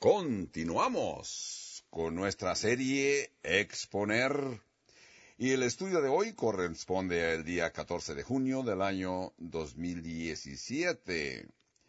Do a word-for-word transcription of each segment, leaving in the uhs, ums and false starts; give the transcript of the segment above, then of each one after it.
Continuamos con nuestra serie Exponer y el estudio de hoy corresponde al día catorce de junio del año dos mil diecisiete.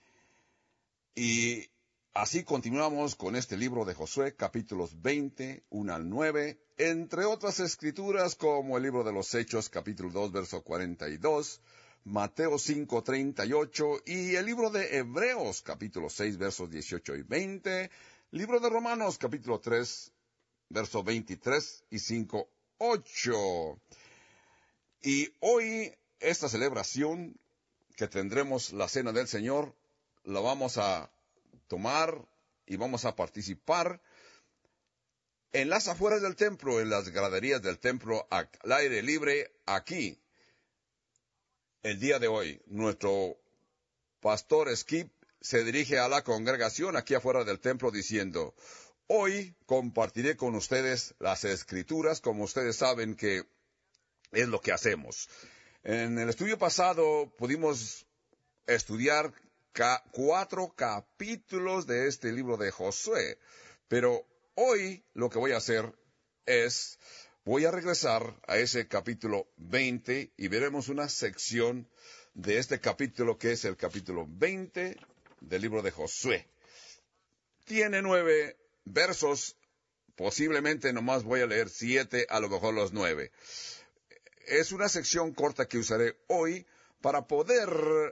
Y así continuamos con este libro de Josué, capítulos veinte, uno al nueve, entre otras escrituras como el libro de los Hechos, capítulo dos, verso cuarenta y dos, Mateo cinco, treinta y ocho, y el libro de Hebreos, capítulo seis, versos dieciocho y veinte, libro de Romanos, capítulo tres, verso veintitrés y cinco, ocho. Y hoy, esta celebración que tendremos la Cena del Señor, la vamos a tomar y vamos a participar en las afueras del templo, en las graderías del templo, al aire libre, aquí. El día de hoy, nuestro pastor Skip se dirige a la congregación aquí afuera del templo diciendo: hoy compartiré con ustedes las escrituras, como ustedes saben que es lo que hacemos. En el estudio pasado pudimos estudiar ca- cuatro capítulos de este libro de Josué, pero hoy lo que voy a hacer es, voy a regresar a ese capítulo veinte y veremos una sección de este capítulo que es el capítulo veinte del libro de Josué. Tiene nueve versos, posiblemente nomás voy a leer siete, a lo mejor los nueve. Es una sección corta que usaré hoy para poder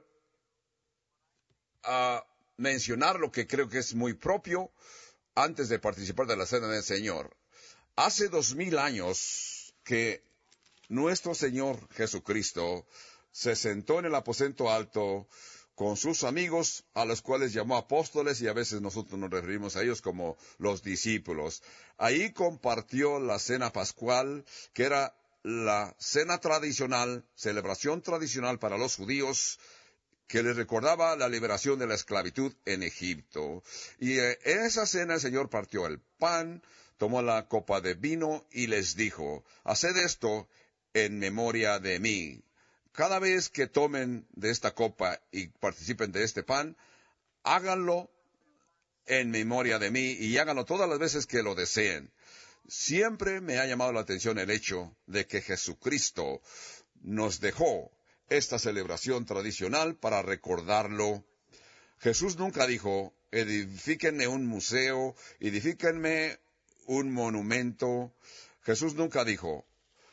uh, mencionar lo que creo que es muy propio antes de participar de la Cena del Señor. Hace dos mil años que nuestro Señor Jesucristo se sentó en el aposento alto con sus amigos, a los cuales llamó apóstoles, y a veces nosotros nos referimos a ellos como los discípulos. Ahí compartió la cena pascual, que era la cena tradicional, celebración tradicional para los judíos, que les recordaba la liberación de la esclavitud en Egipto. Y eh, en esa cena el Señor partió el pan, tomó la copa de vino y les dijo: haced esto en memoria de mí. Cada vez que tomen de esta copa y participen de este pan, háganlo en memoria de mí y háganlo todas las veces que lo deseen. Siempre me ha llamado la atención el hecho de que Jesucristo nos dejó esta celebración tradicional para recordarlo. Jesús nunca dijo: edifíquenme un museo, edifíquenme un monumento. Jesús nunca dijo: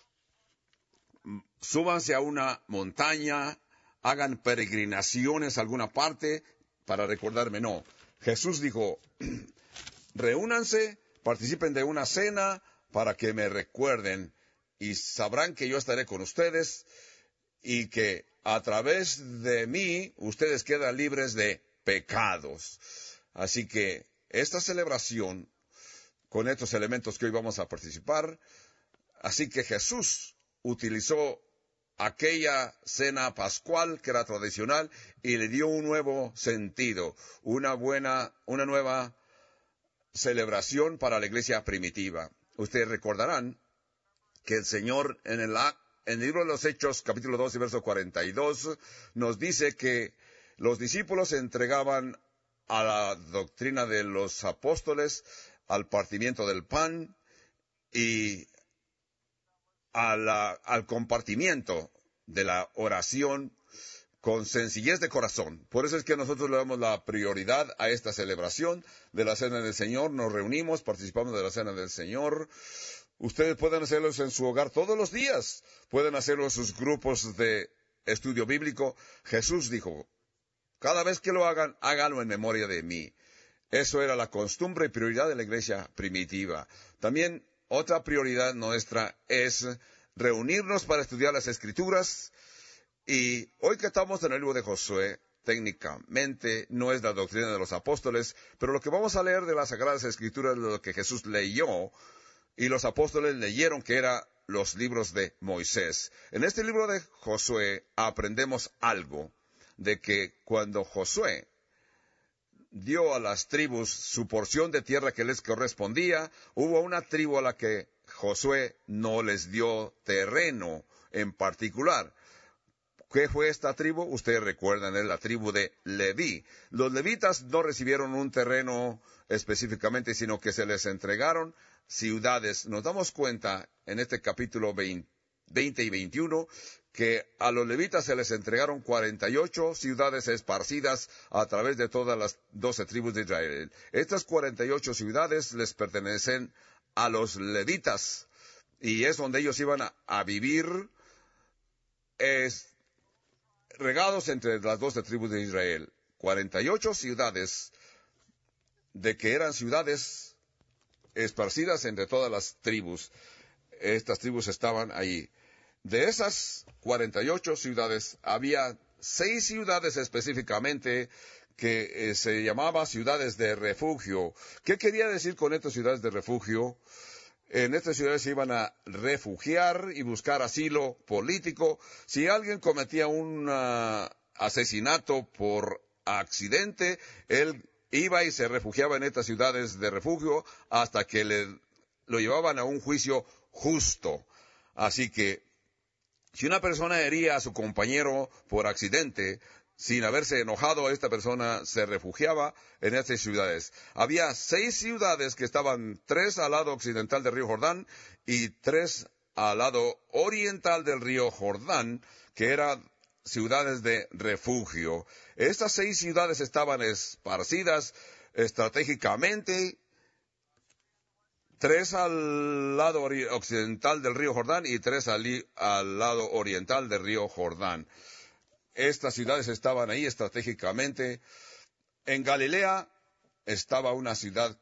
súbanse a una montaña, hagan peregrinaciones a alguna parte para recordarme. No. Jesús dijo: reúnanse, participen de una cena para que me recuerden y sabrán que yo estaré con ustedes y que a través de mí ustedes quedan libres de pecados. Así que esta celebración, con estos elementos que hoy vamos a participar, así que Jesús utilizó aquella cena pascual que era tradicional y le dio un nuevo sentido, una buena, una nueva celebración para la iglesia primitiva. Ustedes recordarán que el Señor en el, en el libro de los Hechos, capítulo dos y verso cuarenta y dos, nos dice que los discípulos se entregaban a la doctrina de los apóstoles, al partimiento del pan y a la, al compartimiento de la oración con sencillez de corazón. Por eso es que nosotros le damos la prioridad a esta celebración de la Cena del Señor. Nos reunimos, participamos de la Cena del Señor. Ustedes pueden hacerlo en su hogar todos los días. Pueden hacerlo en sus grupos de estudio bíblico. Jesús dijo: cada vez que lo hagan, háganlo en memoria de mí. Eso era la costumbre y prioridad de la iglesia primitiva. También otra prioridad nuestra es reunirnos para estudiar las Escrituras. Y hoy que estamos en el libro de Josué, técnicamente no es la doctrina de los apóstoles, pero lo que vamos a leer de las Sagradas Escrituras es lo que Jesús leyó y los apóstoles leyeron, que eran los libros de Moisés. En este libro de Josué aprendemos algo de que cuando Josué dio a las tribus su porción de tierra que les correspondía, hubo una tribu a la que Josué no les dio terreno en particular. ¿Qué fue esta tribu? Ustedes recuerdan, es la tribu de Leví. Los levitas no recibieron un terreno específicamente, sino que se les entregaron ciudades. Nos damos cuenta en este capítulo veinte y veintiuno que a los levitas se les entregaron cuarenta y ocho ciudades esparcidas a través de todas las doce tribus de Israel. Estas cuarenta y ocho ciudades les pertenecen a los levitas y es donde ellos iban a, a vivir es, regados entre las doce tribus de Israel. cuarenta y ocho ciudades de que eran ciudades esparcidas entre todas las tribus. Estas tribus estaban ahí. De esas cuarenta y ocho ciudades, había seis ciudades específicamente que eh, se llamaba ciudades de refugio. ¿Qué quería decir con estas ciudades de refugio? En estas ciudades se iban a refugiar y buscar asilo político. Si alguien cometía un uh, asesinato por accidente, él iba y se refugiaba en estas ciudades de refugio hasta que le, lo llevaban a un juicio justo. Así que, si una persona hería a su compañero por accidente, sin haberse enojado, esta persona se refugiaba en estas ciudades. Había seis ciudades que estaban, tres al lado occidental del río Jordán y tres al lado oriental del río Jordán, que eran ciudades de refugio. Estas seis ciudades estaban esparcidas estratégicamente, tres al lado occidental del río Jordán y tres al, al lado oriental del río Jordán. Estas ciudades estaban ahí estratégicamente. En Galilea estaba una ciudad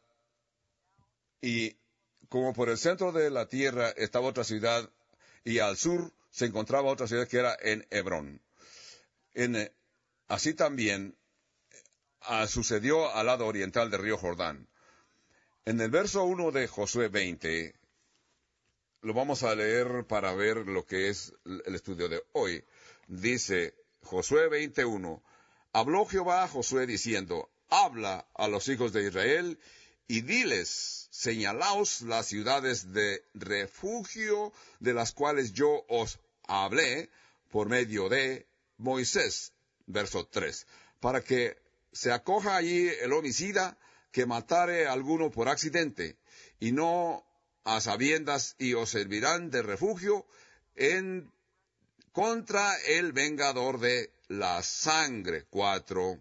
y como por el centro de la tierra estaba otra ciudad y al sur se encontraba otra ciudad que era en Hebrón. En, así también ah, sucedió al lado oriental del río Jordán. En el verso uno de Josué veinte, lo vamos a leer para ver lo que es el estudio de hoy. Dice Josué veintiuno, habló Jehová a Josué diciendo, habla a los hijos de Israel y diles, señalaos las ciudades de refugio de las cuales yo os hablé por medio de Moisés. Verso tres, para que se acoja allí el homicida que matare a alguno por accidente, y no a sabiendas, y os servirán de refugio en contra el vengador de la sangre. Cuatro.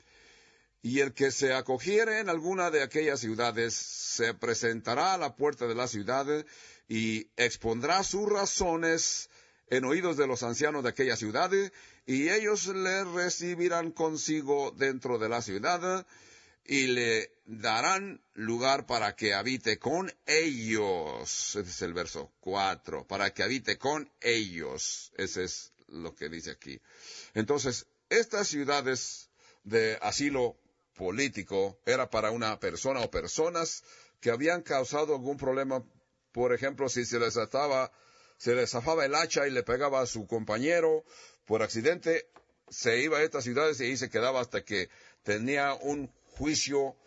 Y el que se acogiere en alguna de aquellas ciudades, se presentará a la puerta de la ciudad, y expondrá sus razones en oídos de los ancianos de aquella ciudad, y ellos le recibirán consigo dentro de la ciudad, y le darán lugar para que habite con ellos. Ese es el verso cuatro, para que habite con ellos. Ese es lo que dice aquí. Entonces, estas ciudades de asilo político era para una persona o personas que habían causado algún problema. Por ejemplo, si se les ataba, se les zafaba el hacha y le pegaba a su compañero por accidente, se iba a estas ciudades y ahí se quedaba hasta que tenía un juicio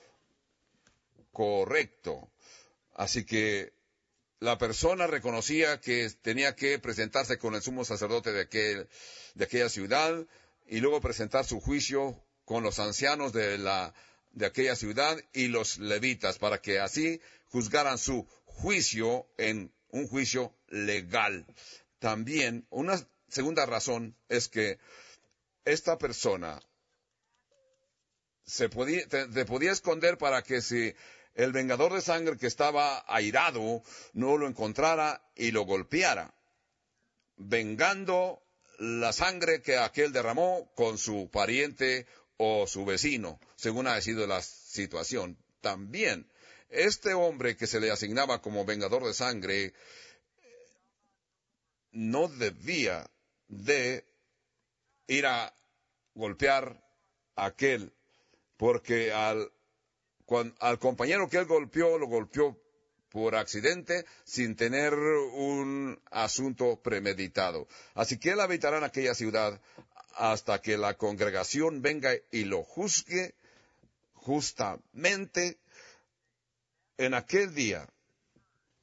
correcto. Así que la persona reconocía que tenía que presentarse con el sumo sacerdote de, aquel, de aquella ciudad y luego presentar su juicio con los ancianos de, la, de aquella ciudad y los levitas para que así juzgaran su juicio en un juicio legal. También una segunda razón es que esta persona se podía, te, te podía esconder para que si el vengador de sangre que estaba airado no lo encontrara y lo golpeara, vengando la sangre que aquel derramó con su pariente o su vecino, según ha sido la situación. También, este hombre que se le asignaba como vengador de sangre no debía de ir a golpear a aquel, porque al, cuando, al compañero que él golpeó, lo golpeó por accidente, sin tener un asunto premeditado. Así que él habitará en aquella ciudad hasta que la congregación venga y lo juzgue justamente. En aquel día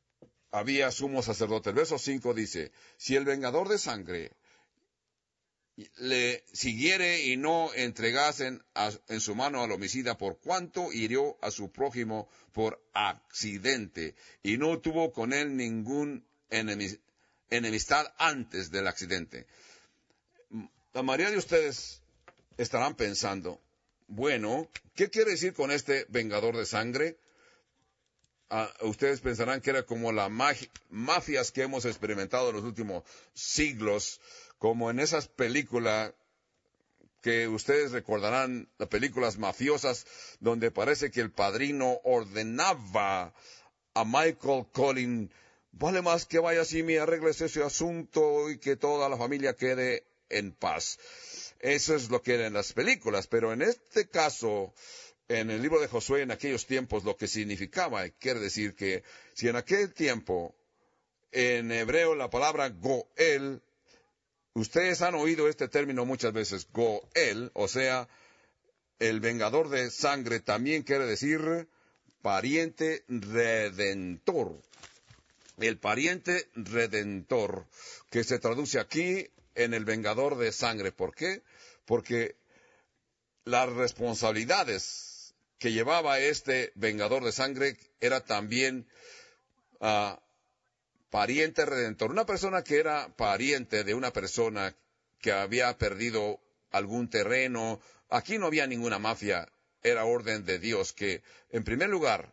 había sumo sacerdote. El verso cinco dice, si el vengador de sangre le siguiere y no entregasen a, en su mano al homicida, por cuanto hirió a su prójimo por accidente, y no tuvo con él ningún enemi- enemistad antes del accidente. La mayoría de ustedes estarán pensando, bueno, ¿qué quiere decir con este vengador de sangre? Ah, ustedes pensarán que era como las mafias que hemos experimentado en los últimos siglos, como en esas películas que ustedes recordarán, las películas mafiosas, donde parece que el padrino ordenaba a Michael Collins, vale más que vayas y me arregles ese asunto y que toda la familia quede en paz. Eso es lo que era en las películas, pero en este caso, en el libro de Josué, en aquellos tiempos, lo que significaba, quiere decir que si en aquel tiempo, en hebreo, la palabra Goel, ustedes han oído este término muchas veces, Goel, o sea, el vengador de sangre, también quiere decir pariente redentor. El pariente redentor, que se traduce aquí en el vengador de sangre. ¿Por qué? Porque las responsabilidades que llevaba este vengador de sangre era también uh, pariente redentor. Una persona que era pariente de una persona que había perdido algún terreno. Aquí no había ninguna mafia. Era orden de Dios que, en primer lugar,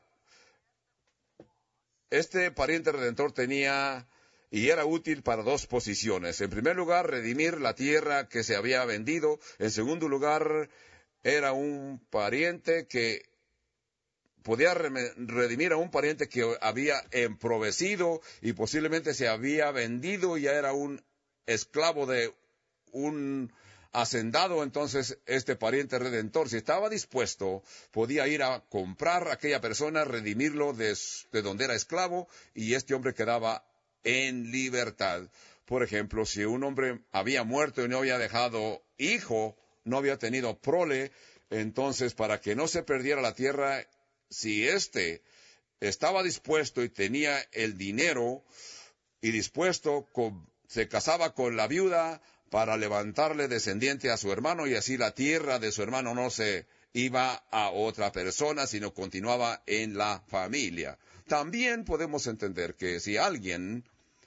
este pariente redentor tenía y era útil para dos posiciones. En primer lugar, redimir la tierra que se había vendido. En segundo lugar, era un pariente que podía redimir a un pariente que había emprovecido y posiblemente se había vendido y ya era un esclavo de un hacendado. Entonces este pariente redentor, si estaba dispuesto, podía ir a comprar a aquella persona, redimirlo de, de donde era esclavo, y este hombre quedaba en libertad. Por ejemplo, si un hombre había muerto y no había dejado hijo, no había tenido prole, entonces para que no se perdiera la tierra, si éste estaba dispuesto y tenía el dinero y dispuesto, con, se casaba con la viuda para levantarle descendiente a su hermano, y así la tierra de su hermano no se iba a otra persona, sino continuaba en la familia. También podemos entender que si alguien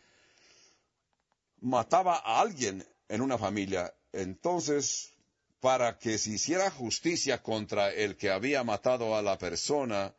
mataba a alguien en una familia, entonces, para que se hiciera justicia contra el que había matado a la persona,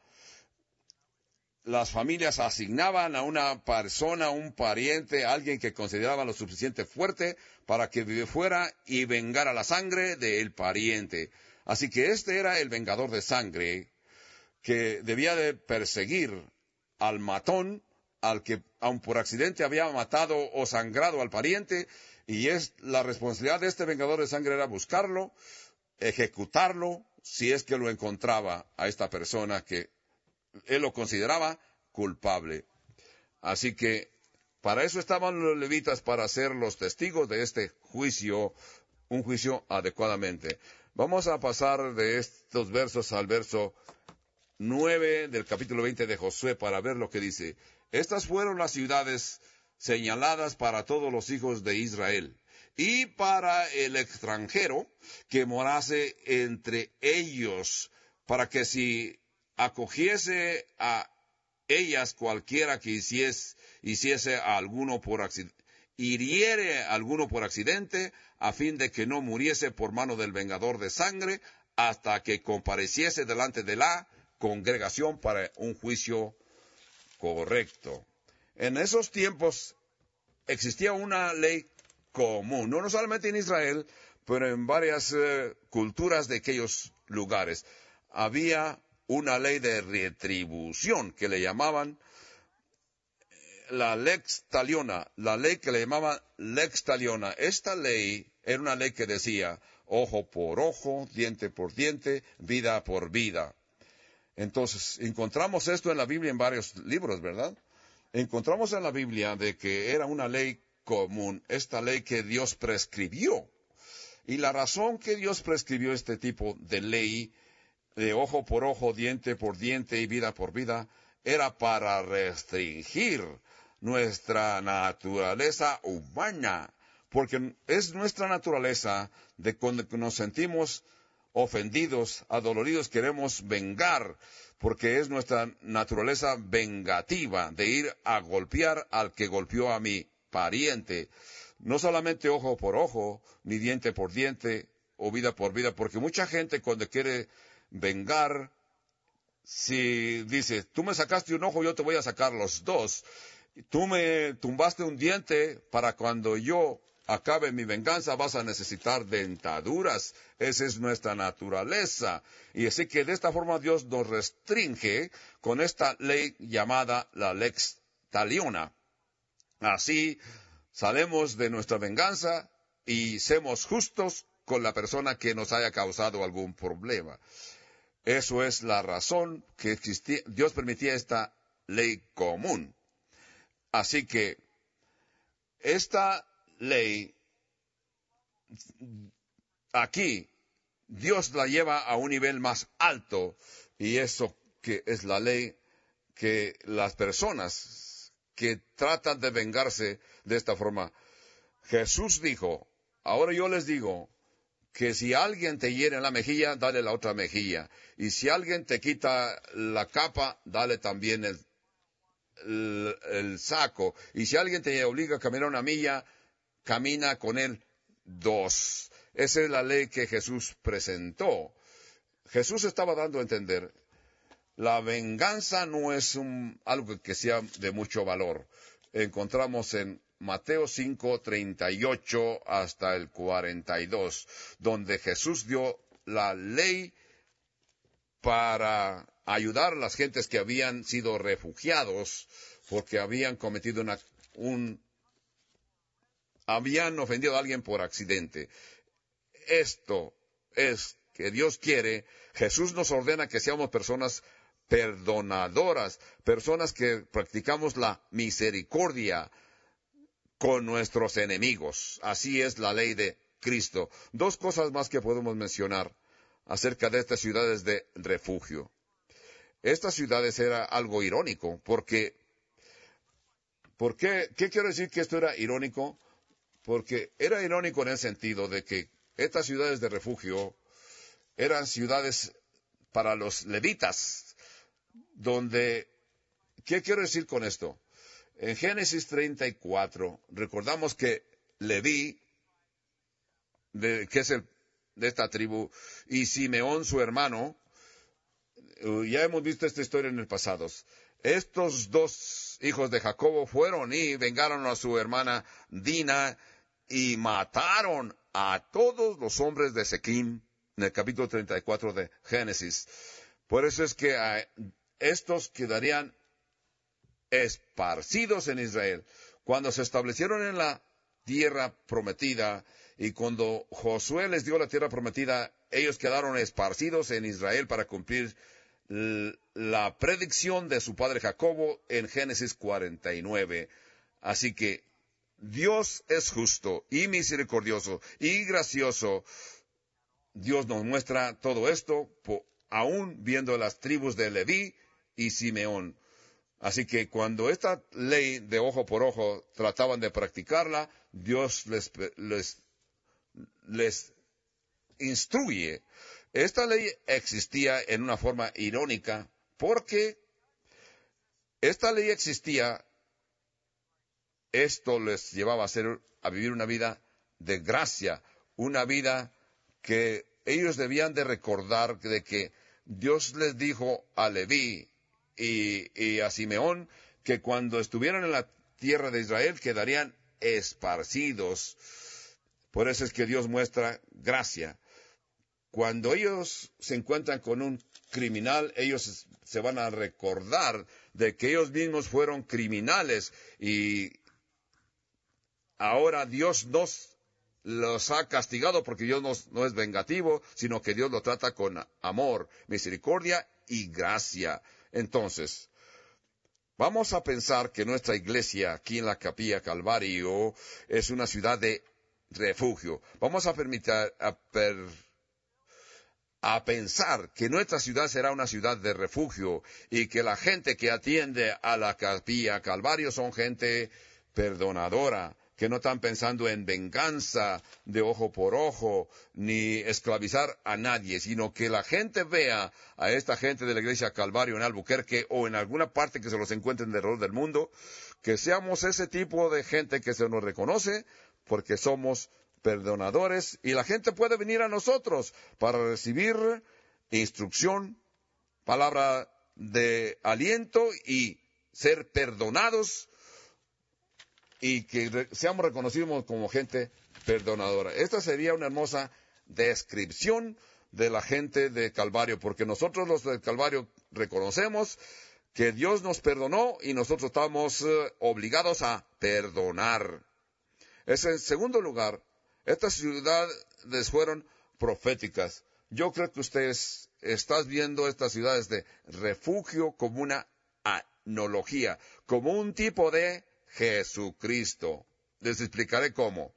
las familias asignaban a una persona, un pariente, alguien que consideraban lo suficiente fuerte para que fuera y vengara la sangre del pariente. Así que este era el vengador de sangre que debía de perseguir al matón, al que aun por accidente había matado o sangrado al pariente, y es la responsabilidad de este vengador de sangre era buscarlo, ejecutarlo, si es que lo encontraba a esta persona que él lo consideraba culpable. Así que para eso estaban los levitas, para ser los testigos de este juicio, un juicio adecuadamente. Vamos a pasar de estos versos al verso nueve del capítulo veinte de Josué para ver lo que dice. Estas fueron las ciudades señaladas para todos los hijos de Israel y para el extranjero que morase entre ellos, para que si acogiese a ellas cualquiera que hiciese, hiciese a alguno por accidente, hiriere a alguno por accidente, a fin de que no muriese por mano del vengador de sangre, hasta que compareciese delante de la congregación para un juicio correcto. En esos tiempos existía una ley común, no solamente en Israel, pero en varias eh, culturas de aquellos lugares. Había una ley de retribución que le llamaban la lex taliona, la ley que le llamaban lex taliona. Esta ley era una ley que decía ojo por ojo, diente por diente, vida por vida. Entonces, encontramos esto en la Biblia en varios libros, ¿verdad? Encontramos en la Biblia de que era una ley común, esta ley que Dios prescribió. Y la razón que Dios prescribió este tipo de ley, de ojo por ojo, diente por diente y vida por vida, era para restringir nuestra naturaleza humana, porque es nuestra naturaleza de cuando nos sentimos ofendidos, adoloridos, queremos vengar, porque es nuestra naturaleza vengativa de ir a golpear al que golpeó a mi pariente. No solamente ojo por ojo, ni diente por diente, o vida por vida, porque mucha gente cuando quiere vengar, si dice, tú me sacaste un ojo, yo te voy a sacar los dos. Tú me tumbaste un diente, para cuando yo acabe mi venganza vas a necesitar dentaduras. Esa es nuestra naturaleza. Y así que de esta forma Dios nos restringe con esta ley llamada la lex taliona. Así salemos de nuestra venganza y seamos justos con la persona que nos haya causado algún problema. Eso es la razón que existía, Dios permitía esta ley común. Así que esta ley, aquí, Dios la lleva a un nivel más alto, y eso que es la ley que las personas que tratan de vengarse de esta forma. Jesús dijo, ahora yo les digo, que si alguien te hiere en la mejilla, dale la otra mejilla. Y si alguien te quita la capa, dale también el, el, el saco. Y si alguien te obliga a caminar una milla, camina con él dos. Esa es la ley que Jesús presentó. Jesús estaba dando a entender, la venganza no es un, algo que sea de mucho valor. Encontramos en Mateo cinco, treinta y ocho hasta el cuarenta y dos, donde Jesús dio la ley para ayudar a las gentes que habían sido refugiados porque habían cometido una, un, habían ofendido a alguien por accidente. Esto es que Dios quiere, Jesús nos ordena que seamos personas perdonadoras, personas que practicamos la misericordia con nuestros enemigos. Así es la ley de Cristo. Dos cosas más que podemos mencionar acerca de estas ciudades de refugio. Estas ciudades era algo irónico, porque, ¿por qué? ¿Qué quiero decir que esto era irónico? Porque era irónico en el sentido de que estas ciudades de refugio eran ciudades para los levitas, donde, ¿qué quiero decir con esto? En Génesis treinta y cuatro, recordamos que Leví, de, que es el, de esta tribu, y Simeón, su hermano, ya hemos visto esta historia en el pasado. Estos dos hijos de Jacobo fueron y vengaron a su hermana Dina y mataron a todos los hombres de Sequim, en el capítulo treinta y cuatro de Génesis. Por eso es que a estos quedarían esparcidos en Israel. Cuando se establecieron en la tierra prometida y cuando Josué les dio la tierra prometida, ellos quedaron esparcidos en Israel para cumplir la predicción de su padre Jacobo en Génesis cuarenta y nueve. Así que Dios es justo y misericordioso y gracioso. Dios nos muestra todo esto, aún viendo las tribus de Leví y Simeón. Así que cuando esta ley de ojo por ojo trataban de practicarla, Dios les, les, les instruye. Esta ley existía en una forma irónica porque esta ley existía, esto les llevaba a, hacer, a vivir una vida de gracia, una vida que ellos debían de recordar de que Dios les dijo a Leví y, y a Simeón que cuando estuvieran en la tierra de Israel quedarían esparcidos. Por eso es que Dios muestra gracia. Cuando ellos se encuentran con un criminal, ellos se van a recordar de que ellos mismos fueron criminales y ahora Dios nos los ha castigado porque Dios no, no es vengativo, sino que Dios lo trata con amor, misericordia y gracia. Entonces, vamos a pensar que nuestra iglesia aquí en la Capilla Calvario es una ciudad de refugio. Vamos a permitir a, per, a pensar que nuestra ciudad será una ciudad de refugio y que la gente que atiende a la Capilla Calvario son gente perdonadora, que no están pensando en venganza de ojo por ojo, ni esclavizar a nadie, sino que la gente vea a esta gente de la iglesia Calvario en Albuquerque o en alguna parte que se los encuentren alrededor del mundo, que seamos ese tipo de gente que se nos reconoce porque somos perdonadores y la gente puede venir a nosotros para recibir instrucción, palabra de aliento y ser perdonados y que re- seamos reconocidos como gente perdonadora. Esta sería una hermosa descripción de la gente de Calvario, porque nosotros los del Calvario reconocemos que Dios nos perdonó y nosotros estamos eh, obligados a perdonar. Es en segundo lugar, estas ciudades fueron proféticas. Yo creo que ustedes están viendo estas ciudades de refugio como una analogía, como un tipo de Jesucristo. Les explicaré cómo.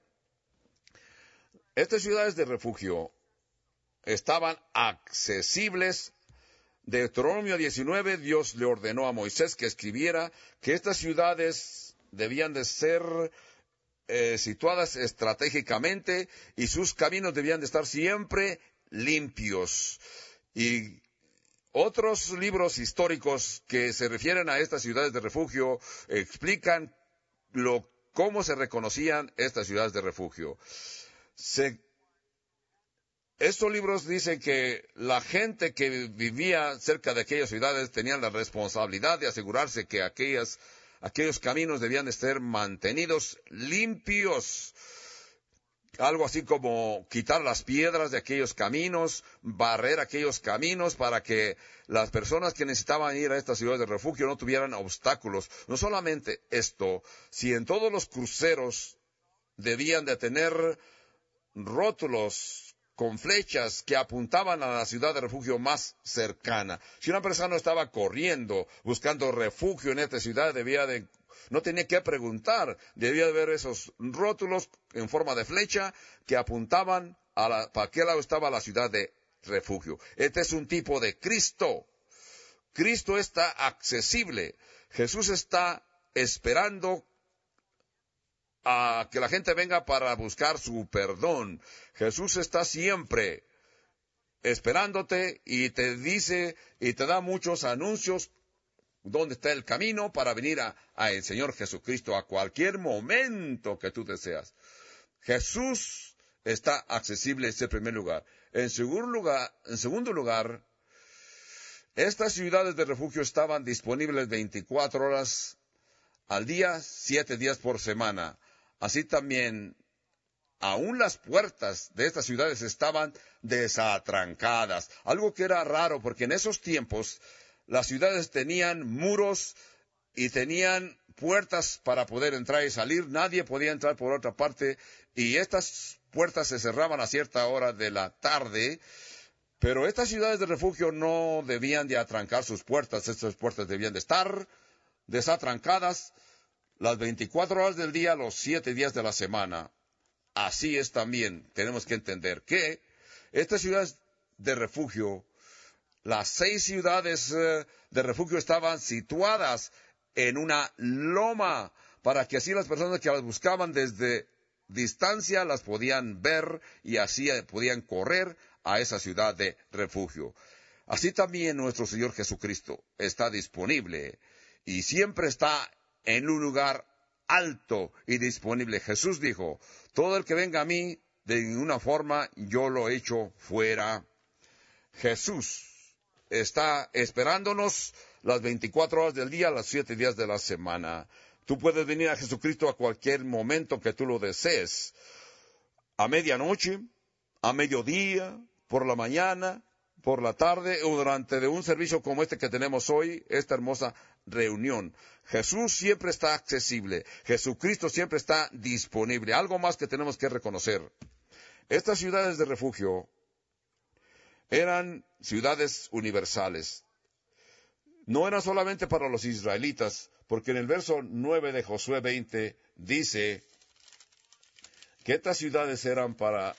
Estas ciudades de refugio estaban accesibles. Deuteronomio diecinueve, Dios le ordenó a Moisés que escribiera que estas ciudades debían de ser eh, situadas estratégicamente y sus caminos debían de estar siempre limpios. Y otros libros históricos que se refieren a estas ciudades de refugio explican lo, cómo se reconocían estas ciudades de refugio. Se, estos libros dicen que la gente que vivía cerca de aquellas ciudades tenían la responsabilidad de asegurarse que aquellas, aquellos caminos debían de ser mantenidos limpios. Algo así como quitar las piedras de aquellos caminos, barrer aquellos caminos para que las personas que necesitaban ir a estas ciudades de refugio no tuvieran obstáculos. No solamente esto, si en todos los cruceros debían de tener rótulos con flechas que apuntaban a la ciudad de refugio más cercana. Si una persona estaba corriendo, buscando refugio en esta ciudad, debía de No tenía que preguntar, debía de ver esos rótulos en forma de flecha que apuntaban a la, para qué lado estaba la ciudad de refugio. Este es un tipo de Cristo. Cristo está accesible. Jesús está esperando a que la gente venga para buscar su perdón. Jesús está siempre esperándote y te dice y te da muchos anuncios dónde está el camino para venir a, a el Señor Jesucristo a cualquier momento que tú deseas. Jesús está accesible en ese primer lugar. En segundo lugar, en segundo lugar, estas ciudades de refugio estaban disponibles veinticuatro horas al día, siete días por semana. Así también, aún las puertas de estas ciudades estaban desatrancadas. Algo que era raro, porque en esos tiempos las ciudades tenían muros y tenían puertas para poder entrar y salir. Nadie podía entrar por otra parte. Y estas puertas se cerraban a cierta hora de la tarde. Pero estas ciudades de refugio no debían de atrancar sus puertas. Estas puertas debían de estar desatrancadas las veinticuatro horas del día, los siete días de la semana. Así es también. Tenemos que entender que estas ciudades de refugio, las seis ciudades eh, de refugio estaban situadas en una loma para que así las personas que las buscaban desde distancia las podían ver y así podían correr a esa ciudad de refugio. Así también nuestro Señor Jesucristo está disponible y siempre está en un lugar alto y disponible. Jesús dijo, todo el que venga a mí, de ninguna forma yo lo echo fuera. Jesús está esperándonos las veinticuatro horas del día, las siete días de la semana. Tú puedes venir a Jesucristo a cualquier momento que tú lo desees. A medianoche, a mediodía, por la mañana, por la tarde o durante de un servicio como este que tenemos hoy, esta hermosa reunión. Jesús siempre está accesible. Jesucristo siempre está disponible. Algo más que tenemos que reconocer. Estas ciudades de refugio eran ciudades universales. No eran solamente para los israelitas, porque en el verso nueve de Josué veinte dice que estas ciudades eran para,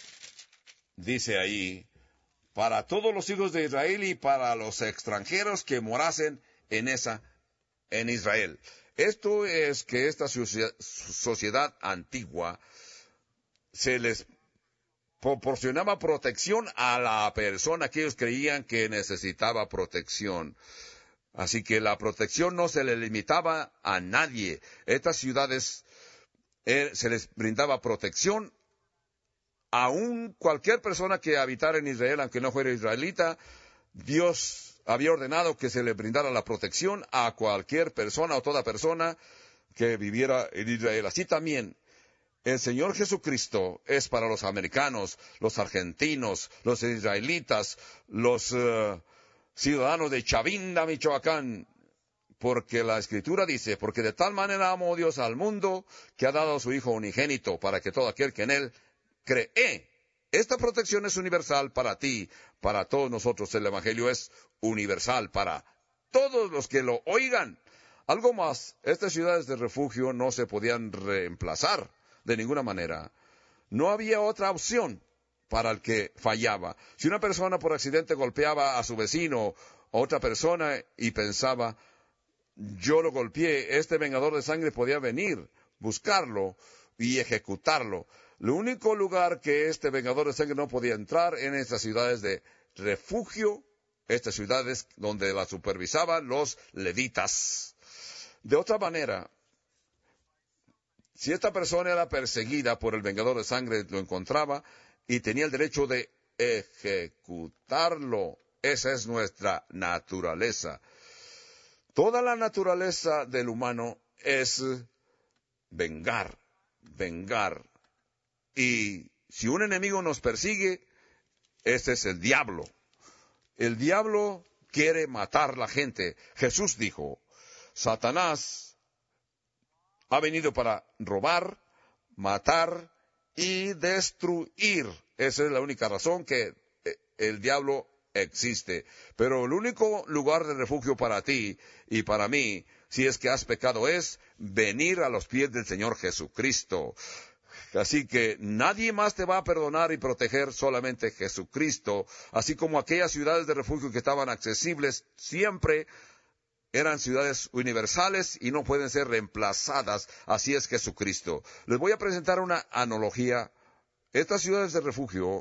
dice ahí, para todos los hijos de Israel y para los extranjeros que morasen en esa, en Israel. Esto es que esta sociedad antigua se les proporcionaba protección a la persona que ellos creían que necesitaba protección. Así que la protección no se le limitaba a nadie. Estas ciudades eh, se les brindaba protección a un, cualquier persona que habitara en Israel, aunque no fuera israelita. Dios había ordenado que se le brindara la protección a cualquier persona o toda persona que viviera en Israel. Así también el Señor Jesucristo es para los americanos, los argentinos, los israelitas, los uh, ciudadanos de Chavinda, Michoacán, porque la Escritura dice, porque de tal manera amó Dios al mundo que ha dado a su Hijo unigénito para que todo aquel que en él cree. Esta protección es universal para ti, para todos nosotros. El Evangelio es universal para todos los que lo oigan. Algo más, estas ciudades de refugio no se podían reemplazar de ninguna manera. No había otra opción para el que fallaba. Si una persona por accidente golpeaba a su vecino o otra persona y pensaba, yo lo golpeé, este vengador de sangre podía venir, buscarlo y ejecutarlo. El único lugar que este vengador de sangre no podía entrar en estas ciudades de refugio, estas ciudades donde la supervisaban los levitas. De otra manera, si esta persona era perseguida por el vengador de sangre, lo encontraba y tenía el derecho de ejecutarlo. Esa es nuestra naturaleza. Toda la naturaleza del humano es vengar, vengar. Y si un enemigo nos persigue, ese es el diablo. El diablo quiere matar a la gente. Jesús dijo, Satanás ha venido para robar, matar y destruir. Esa es la única razón que el diablo existe. Pero el único lugar de refugio para ti y para mí, si es que has pecado, es venir a los pies del Señor Jesucristo. Así que nadie más te va a perdonar y proteger, solamente Jesucristo. Así como aquellas ciudades de refugio que estaban accesibles siempre eran ciudades universales y no pueden ser reemplazadas. Así es Jesucristo. Les voy a presentar una analogía. Estas ciudades de refugio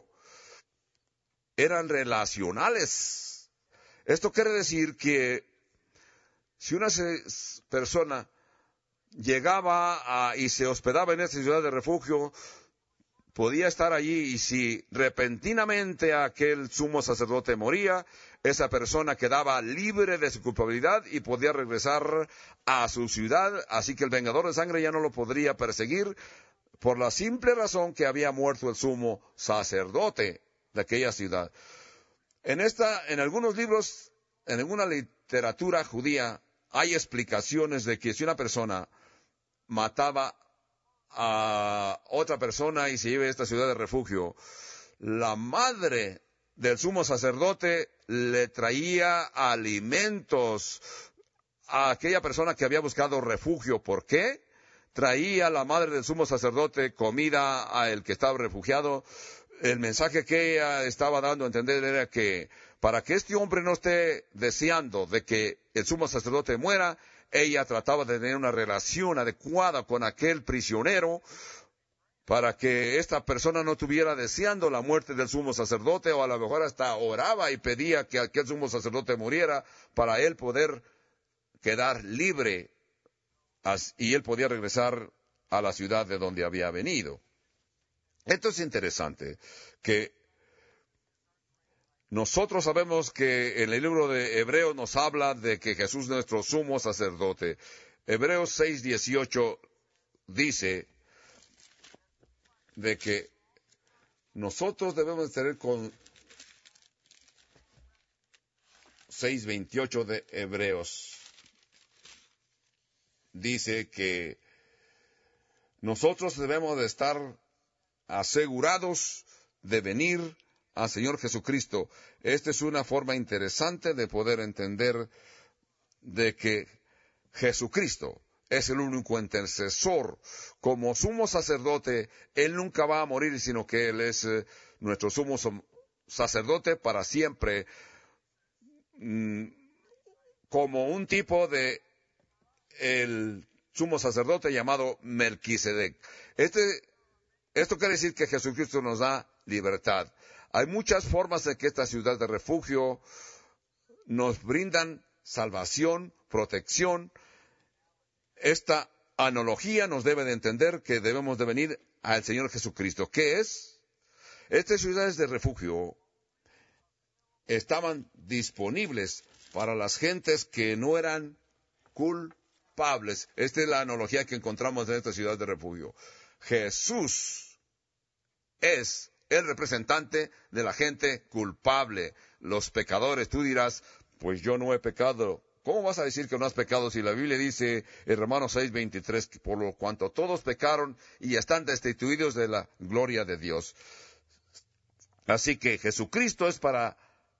eran relacionales. Esto quiere decir que si una persona llegaba a, y se hospedaba en esta ciudad de refugio, podía estar allí, y si repentinamente aquel sumo sacerdote moría, esa persona quedaba libre de su culpabilidad y podía regresar a su ciudad. Así que el vengador de sangre ya no lo podría perseguir por la simple razón que había muerto el sumo sacerdote de aquella ciudad. En esta, en algunos libros, en alguna literatura judía, hay explicaciones de que si una persona mataba a otra persona y se lleva a esta ciudad de refugio, la madre del sumo sacerdote le traía alimentos a aquella persona que había buscado refugio. ¿Por qué? Traía la madre del sumo sacerdote comida a el que estaba refugiado. El mensaje que ella estaba dando a entender era que para que este hombre no esté deseando de que el sumo sacerdote muera, ella trataba de tener una relación adecuada con aquel prisionero para que esta persona no estuviera deseando la muerte del sumo sacerdote, o a lo mejor hasta oraba y pedía que aquel sumo sacerdote muriera para él poder quedar libre y él podía regresar a la ciudad de donde había venido. Esto es interesante, que nosotros sabemos que en el libro de Hebreos nos habla de que Jesús es nuestro sumo sacerdote. Hebreos seis dieciocho dice de que nosotros debemos tener con seis veintiocho de Hebreos. Dice que nosotros debemos de estar asegurados de venir al Señor Jesucristo. Esta es una forma interesante de poder entender de que Jesucristo es el único intercesor. Como sumo sacerdote, Él nunca va a morir, sino que Él es eh, nuestro sumo sacerdote para siempre, mm, como un tipo de el sumo sacerdote llamado Melquisedec. Este, esto quiere decir que Jesucristo nos da libertad. Hay muchas formas de que esta ciudad de refugio nos brindan salvación, protección. Esta analogía nos debe de entender que debemos de venir al Señor Jesucristo. ¿Qué es? Estas ciudades de refugio estaban disponibles para las gentes que no eran culpables. Esta es la analogía que encontramos en esta ciudad de refugio. Jesús es el representante de la gente culpable, los pecadores. Tú dirás, pues yo no he pecado. ¿Cómo vas a decir que no has pecado si la Biblia dice en Romanos seis veintitrés, que por lo cuanto todos pecaron y están destituidos de la gloria de Dios? Así que Jesucristo es para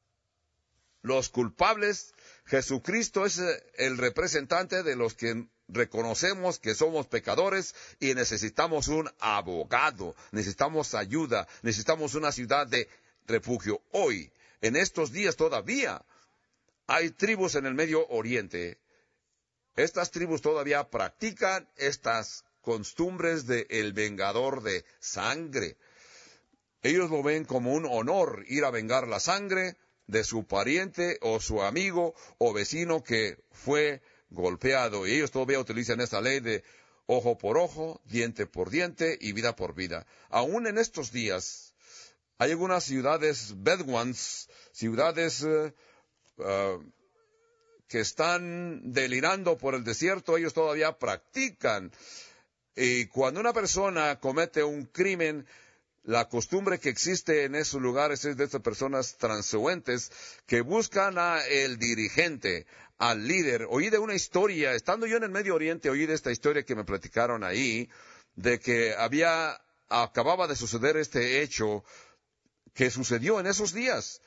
los culpables. Jesucristo es el representante de los que reconocemos que somos pecadores y necesitamos un abogado, necesitamos ayuda, necesitamos una ciudad de refugio. Hoy, en estos días todavía, hay tribus en el Medio Oriente. Estas tribus todavía practican estas costumbres del vengador de sangre. Ellos lo ven como un honor ir a vengar la sangre de su pariente o su amigo o vecino que fue golpeado. Y ellos todavía utilizan esta ley de ojo por ojo, diente por diente y vida por vida. Aún en estos días hay algunas ciudades bedouins, ciudades uh, uh, que están delirando por el desierto. Ellos todavía practican. Y cuando una persona comete un crimen, la costumbre que existe en esos lugares es de estas personas transeúntes que buscan a el dirigente, al líder. Oí de una historia, estando yo en el Medio Oriente, oí de esta historia que me platicaron ahí, de que había, acababa de suceder este hecho que sucedió en esos días.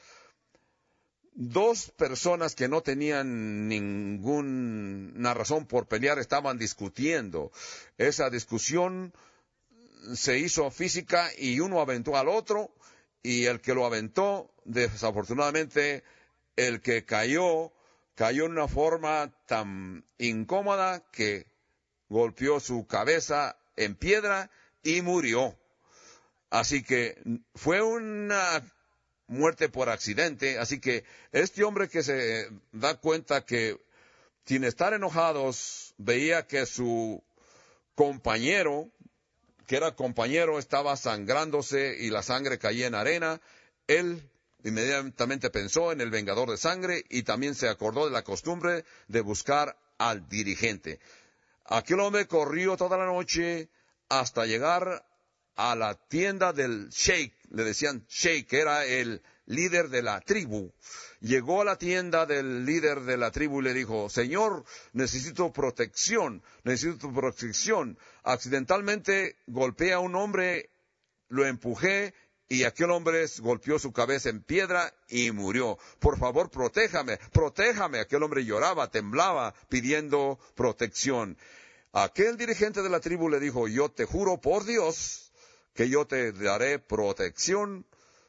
Dos personas que no tenían ninguna razón por pelear estaban discutiendo. Esa discusión se hizo física y uno aventó al otro, y el que lo aventó, desafortunadamente, el que cayó, cayó en una forma tan incómoda que golpeó su cabeza en piedra y murió. Así que fue una muerte por accidente. Así que este hombre que se da cuenta que, sin estar enojados, veía que su compañero, que era compañero, estaba sangrándose y la sangre caía en arena, él inmediatamente pensó en el vengador de sangre y también se acordó de la costumbre de buscar al dirigente. Aquel hombre corrió toda la noche hasta llegar a la tienda del sheik, le decían sheik, que era el líder de la tribu. Llegó a la tienda del líder de la tribu y le dijo, Señor, necesito protección, necesito protección. Accidentalmente golpeé a un hombre, lo empujé y aquel hombre golpeó su cabeza en piedra y murió. Por favor, protéjame, protéjame. Aquel hombre lloraba, temblaba, pidiendo protección. Aquel dirigente de la tribu le dijo, yo te juro por Dios que yo te daré protección.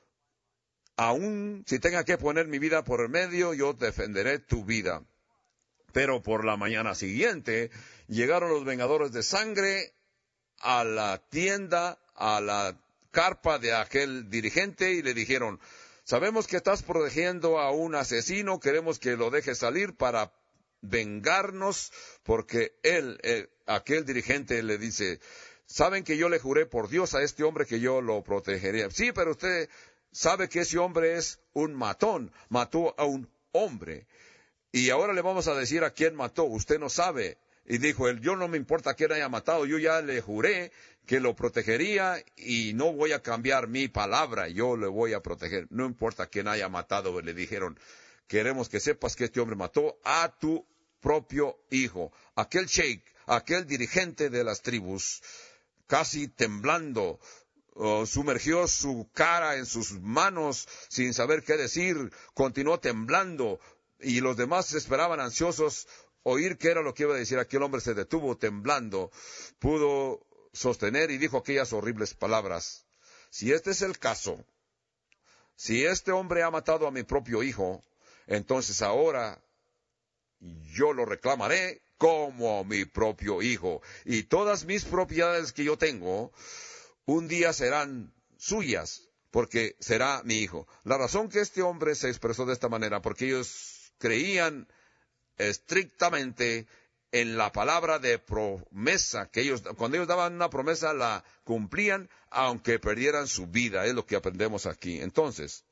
Aún si tenga que poner mi vida por el medio, yo defenderé tu vida. Pero por la mañana siguiente, llegaron los vengadores de sangre a la tienda, a la carpa de aquel dirigente y le dijeron, sabemos que estás protegiendo a un asesino, queremos que lo dejes salir para vengarnos, porque él, él aquel dirigente le dice, saben que yo le juré por Dios a este hombre que yo lo protegería. Sí, pero usted sabe que ese hombre es un matón, mató a un hombre. Y ahora le vamos a decir a quién mató, usted no sabe. Y dijo él, yo no me importa quién haya matado, yo ya le juré que lo protegería y no voy a cambiar mi palabra, yo le voy a proteger. No importa quién haya matado, le dijeron, queremos que sepas que este hombre mató a tu propio hijo. Aquel sheik, aquel dirigente de las tribus, casi temblando, Uh, sumergió su cara en sus manos sin saber qué decir, continuó temblando y los demás esperaban ansiosos oír qué era lo que iba a decir. Aquel hombre se detuvo temblando, pudo sostener y dijo aquellas horribles palabras, si este es el caso, si este hombre ha matado a mi propio hijo, entonces ahora yo lo reclamaré como mi propio hijo. Y todas mis propiedades que yo tengo, un día serán suyas, porque será mi hijo. La razón que este hombre se expresó de esta manera, porque ellos creían estrictamente en la palabra de promesa, que ellos, cuando ellos daban una promesa, la cumplían, aunque perdieran su vida. Es lo que aprendemos aquí. Entonces,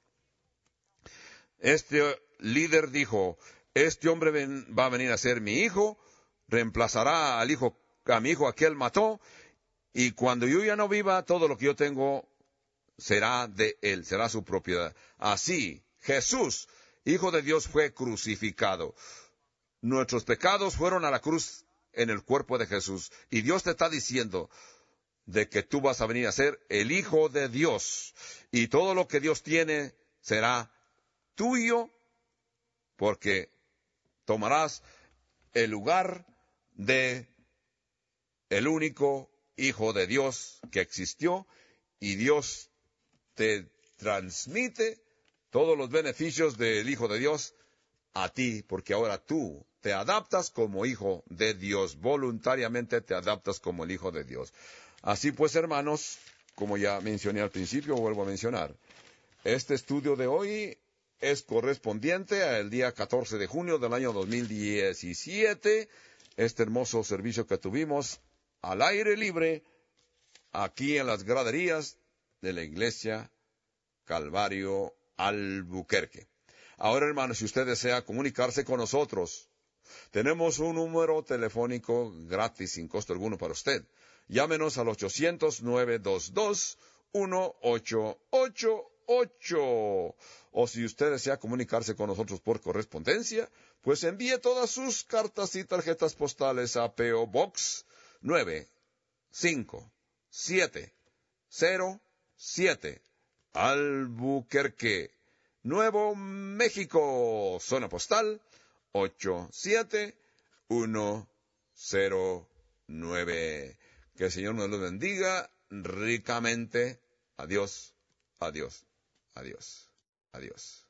este líder dijo, este hombre ven, va a venir a ser mi hijo, reemplazará al hijo, a mi hijo a quien mató, y cuando yo ya no viva, todo lo que yo tengo será de él, será su propiedad. Así, Jesús, Hijo de Dios, fue crucificado. Nuestros pecados fueron a la cruz en el cuerpo de Jesús. Y Dios te está diciendo de que tú vas a venir a ser el Hijo de Dios. Y todo lo que Dios tiene será tuyo, porque tomarás el lugar de el único Hijo de Dios que existió, y Dios te transmite todos los beneficios del Hijo de Dios a ti, porque ahora tú te adaptas como hijo de Dios, voluntariamente te adaptas como el Hijo de Dios. Así pues, hermanos, como ya mencioné al principio, vuelvo a mencionar, este estudio de hoy es correspondiente al día catorce de junio del año dos mil diecisiete, este hermoso servicio que tuvimos al aire libre, aquí en las graderías de la Iglesia Calvario Albuquerque. Ahora, hermanos, si usted desea comunicarse con nosotros, tenemos un número telefónico gratis, sin costo alguno para usted. Llámenos al ochocientos, nueve dos dos, uno ocho ocho ocho. O si usted desea comunicarse con nosotros por correspondencia, pues envíe todas sus cartas y tarjetas postales a P O Box nueve cinco siete cero siete, Albuquerque, Nuevo México, zona postal ocho siete uno cero nueve. Que el Señor nos lo bendiga ricamente. Adiós, adiós, adiós, adiós.